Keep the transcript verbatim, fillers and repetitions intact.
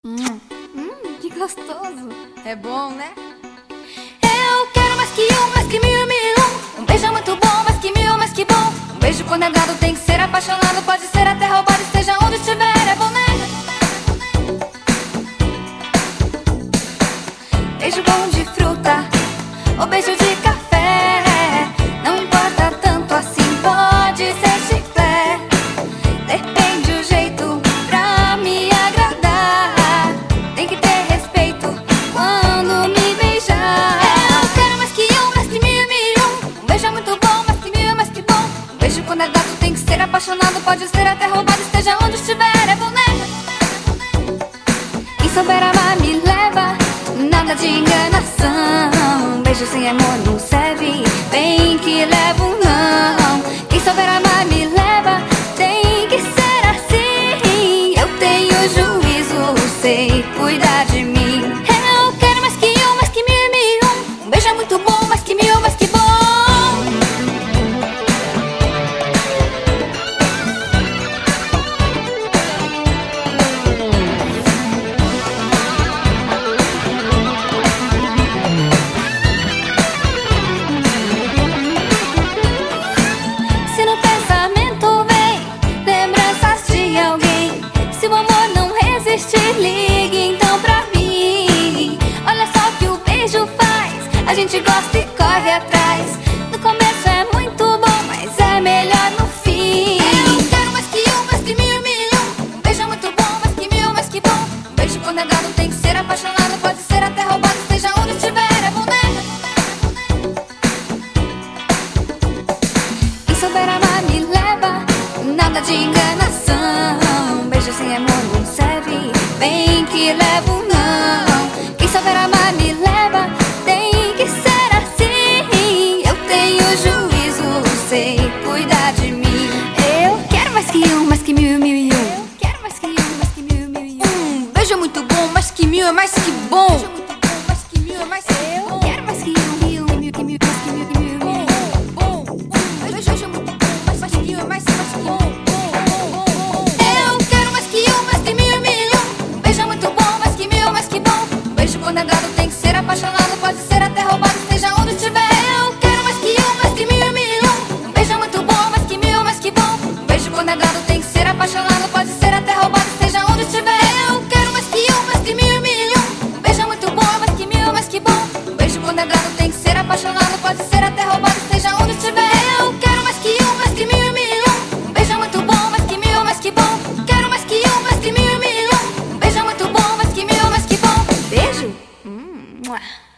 Hum, hum, que gostoso. É bom, né? Eu quero mais que um, mais que mil, mil um. Um beijo é muito bom, mais que mil, mais que bom. Um beijo quando é dado tem que ser apaixonado. Pode ser até roubado, esteja onde estiver. É bom, né? Beijo bom de fruta ou beijo de café, não importa tanto assim, pode ser chiclete. Depende o jeito pra me agradar. Tem que ter respeito quando me beijar. Eu quero mais que um, mais que mil, mil um. Um beijo é muito bom, mais que mil, mais que bom. Um beijo quando é dado tem que ser apaixonado. Pode ser até roubado, esteja onde estiver. É bom, né? Quem souber amar me leva, nada de enganação. Beijo sem amor não serve, bem que leva um não. Quem souber amar me leva, tem que ser assim. Eu tenho juízo, sei cuidar de mim. Eu quero mais que um, mais que mil, mil um. Um beijo é muito bom, mais que mil, mais que bom. Se no pensamento vem lembranças de alguém, se o amor não resistir, ligue então pra mim. Olha só o que o beijo faz, a gente gosta e corre atrás. No começo é muito bom, mas é melhor no fim. Eu quero mais que um, mais que mil, mil um. Um beijo é muito bom, mais que mil, mais que bom. Um beijo quando é dado tem que ser apaixonado. Pode ser até roubado, esteja onde estiver. É bom, né? Quem souber amar me leva, nada de enganação. Beijo sem amor não serve, bem que leva um não. Quem souber amar me leva, tem que ser assim. Eu tenho juízo, sei cuidar de mim. Eu quero mais que um, mais que mil, mil e um. Eu quero mais que um, mais que mil, mil e um. Um beijo é muito bom, mais que mil é mais que bom. Beijo é muito bom, mais que mil é mais que Eu bom. Quero mais que um, mil, mil, que mil, mais que mil, que mil, mil. Bom, um beijo é muito bom, mais que mil é mais mais que bom. Eu quero mais que um, mais que mil, mil um. Um beijo é muito bom, mais que mil, mais que bom. Um beijo quando é dado tem que ser apaixonado. Pode ser até roubado, esteja onde estiver. Eu quero mais que um, mais que mil, mil um. Um beijo é muito bom, mais que mil, mais que bom. Um beijo quando é dado tem que ser apaixonado. Pode ser até roubado, esteja onde estiver. Eu quero mais que um, mais que mil, mil um. Um beijo é muito bom, mais que mil, mais que bom. Um beijo quando é dado tem que ser apaixonado. Pode ser até roubado, esteja onde estiver. Eu quero mais que um, mais que mil, mil um. Um beijo é muito bom, mais que mil, mais que bom. Quero mais que um, mais que mil, mil um. Um beijo é muito bom, mais que mil, mais que bom. Beijo? Hum, mua.